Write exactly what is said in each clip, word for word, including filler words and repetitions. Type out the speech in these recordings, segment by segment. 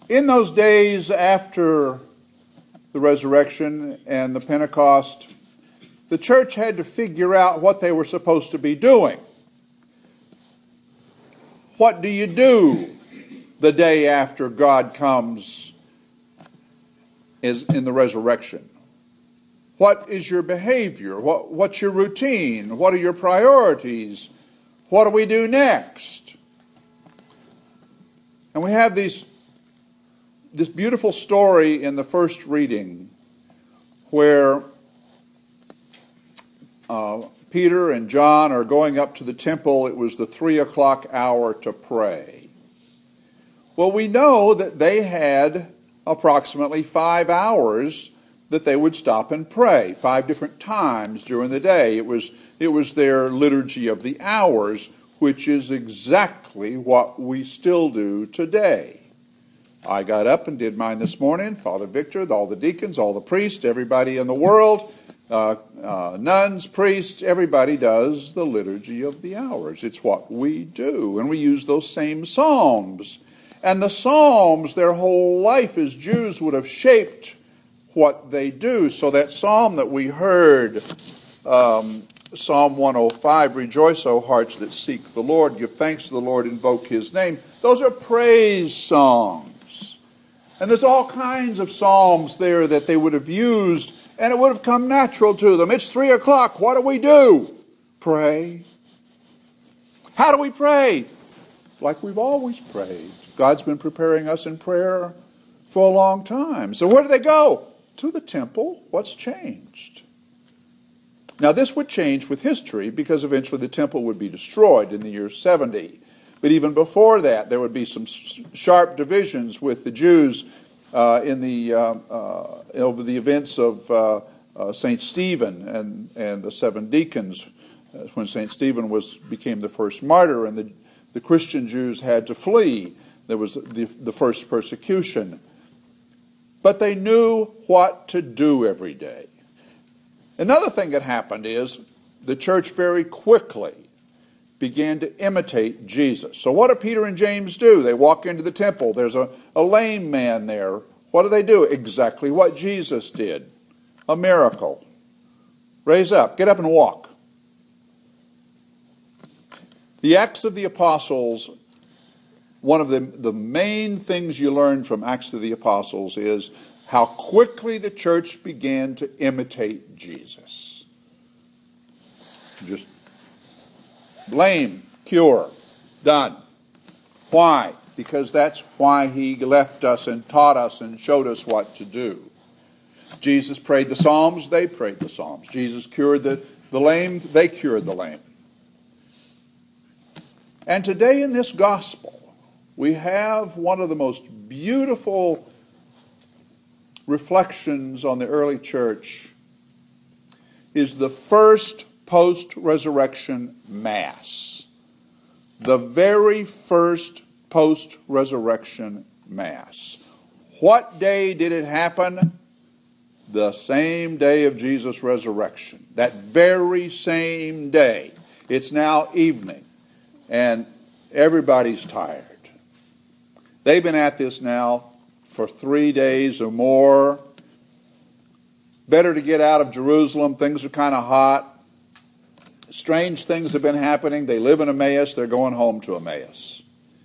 In those days after the resurrection and the Pentecost, the church had to figure out what they were supposed to be doing. What do you do the day after God comes is in the resurrection? What is your behavior? What, what's your routine? What are your priorities? What do we do next? And we have these, this beautiful story in the first reading where uh, Peter and John are going up to the temple. It was the three o'clock hour to pray. Well, we know that they had approximately five hours that they would stop and pray, five different times during the day. It was, it was their liturgy of the hours, which is exactly what we still do today. I got up and did mine this morning. Father Victor, all the deacons, all the priests, everybody in the world, uh, uh, nuns, priests, everybody does the liturgy of the hours. It's what we do, and we use those same psalms. And the psalms, their whole life as Jews, would have shaped what they do. So that psalm that we heard, um, Psalm one oh five, rejoice, O hearts that seek the Lord, give thanks to the Lord, invoke his name. Those are praise songs. And there's all kinds of psalms there that they would have used, and it would have come natural to them. It's three o'clock. What do we do? Pray. How do we pray? Like we've always prayed. God's been preparing us in prayer for a long time. So where do they go? To the temple. What's changed? Now this would change with history because eventually the temple would be destroyed in the year seventy. But even before that, there would be some sharp divisions with the Jews uh, in the uh, uh, over the events of uh, uh, Saint Stephen and, and the seven deacons, uh, when Saint Stephen was became the first martyr, and the, the Christian Jews had to flee. There was the, the first persecution. But they knew what to do every day. Another thing that happened is the church very quickly began to imitate Jesus. So what do Peter and James do? They walk into the temple. There's a, a lame man there. What do they do? Exactly what Jesus did. A miracle. Raise up. Get up and walk. The Acts of the Apostles, one of the, the main things you learn from Acts of the Apostles is how quickly the church began to imitate Jesus. Just lame, cure, done. Why? Because that's why he left us and taught us and showed us what to do. Jesus prayed the Psalms, they prayed the Psalms. Jesus cured the, the lame, they cured the lame. And today in this gospel, we have one of the most beautiful reflections on the early church is the first post-resurrection Mass. The very first post-resurrection Mass. What day did it happen? The same day of Jesus' resurrection. That very same day. It's now evening, and everybody's tired. They've been at this now for three days or more. Better to get out of Jerusalem. Things are kind of hot. Strange things have been happening. They live in Emmaus. They're going home to Emmaus.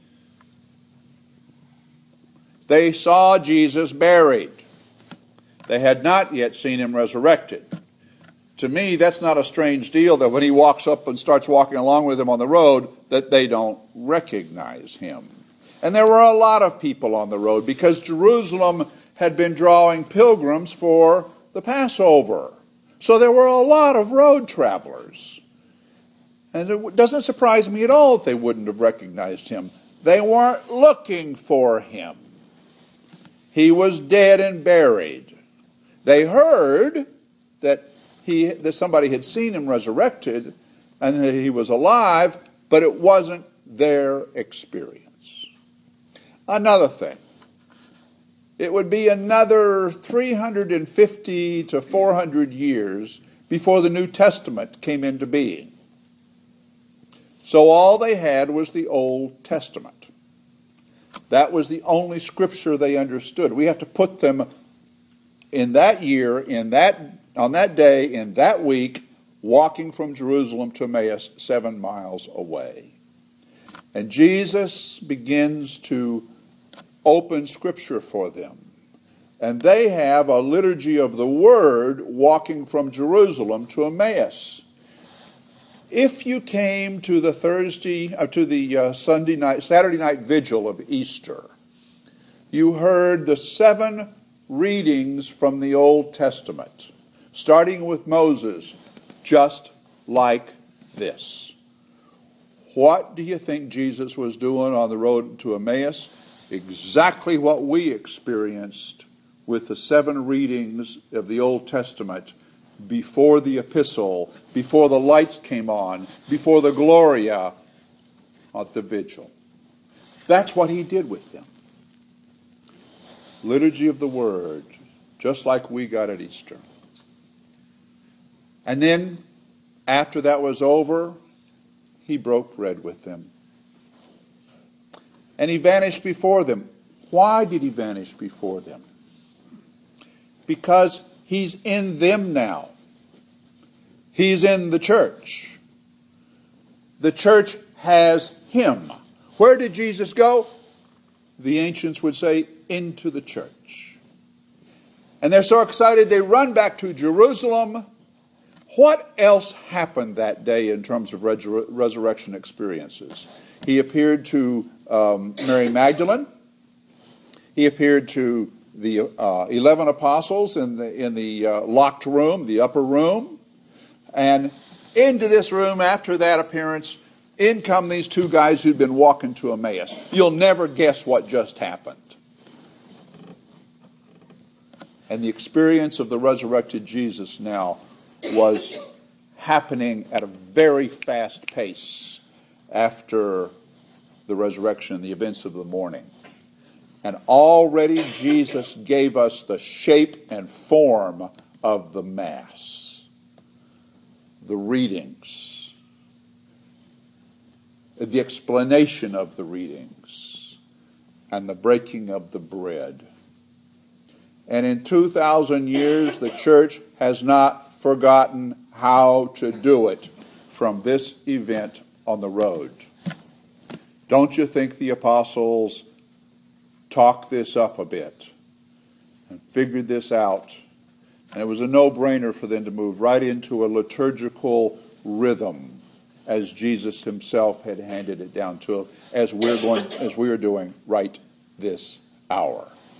They saw Jesus buried. They had not yet seen him resurrected. To me, that's not a strange deal that when he walks up and starts walking along with them on the road, that they don't recognize him. And there were a lot of people on the road because Jerusalem had been drawing pilgrims for the Passover. So there were a lot of road travelers. And it doesn't surprise me at all if they wouldn't have recognized him. They weren't looking for him. He was dead and buried. They heard that he that somebody had seen him resurrected and that he was alive, but it wasn't their experience. Another thing, it would be another three hundred fifty to four hundred years before the New Testament came into being. So all they had was the Old Testament. That was the only scripture they understood. We have to put them in that year, in that on that day, in that week, walking from Jerusalem to Emmaus, seven miles away. And Jesus begins to open scripture for them. And they have a liturgy of the word walking from Jerusalem to Emmaus. If you came to the Thursday, uh, to the uh, Sunday night, Saturday night vigil of Easter, you heard the seven readings from the Old Testament, starting with Moses, just like this. What do you think Jesus was doing on the road to Emmaus? Exactly what we experienced with the seven readings of the Old Testament before the epistle, before the lights came on, before the Gloria at the vigil. That's what he did with them. Liturgy of the Word, just like we got at Easter. And then, after that was over, he broke bread with them. And he vanished before them. Why did he vanish before them? Because he's in them now. He's in the church. The church has him. Where did Jesus go? The ancients would say, into the church. And they're so excited they run back to Jerusalem. What else happened that day in terms of resur- resurrection experiences? He appeared to um, Mary Magdalene. He appeared to the uh, eleven apostles in the in the uh, locked room, the upper room. And into this room after that appearance, in come these two guys who'd been walking to Emmaus. You'll never guess what just happened. And the experience of the resurrected Jesus now was happening at a very fast pace after the resurrection, the events of the morning. And already Jesus gave us the shape and form of the Mass, the readings, the explanation of the readings, and the breaking of the bread. And in two thousand years, the church has not forgotten how to do it from this event on the road. Don't you think the apostles talked this up a bit and figured this out? And it was a no-brainer for them to move right into a liturgical rhythm as Jesus himself had handed it down to them, as we're going, as we are doing right this hour.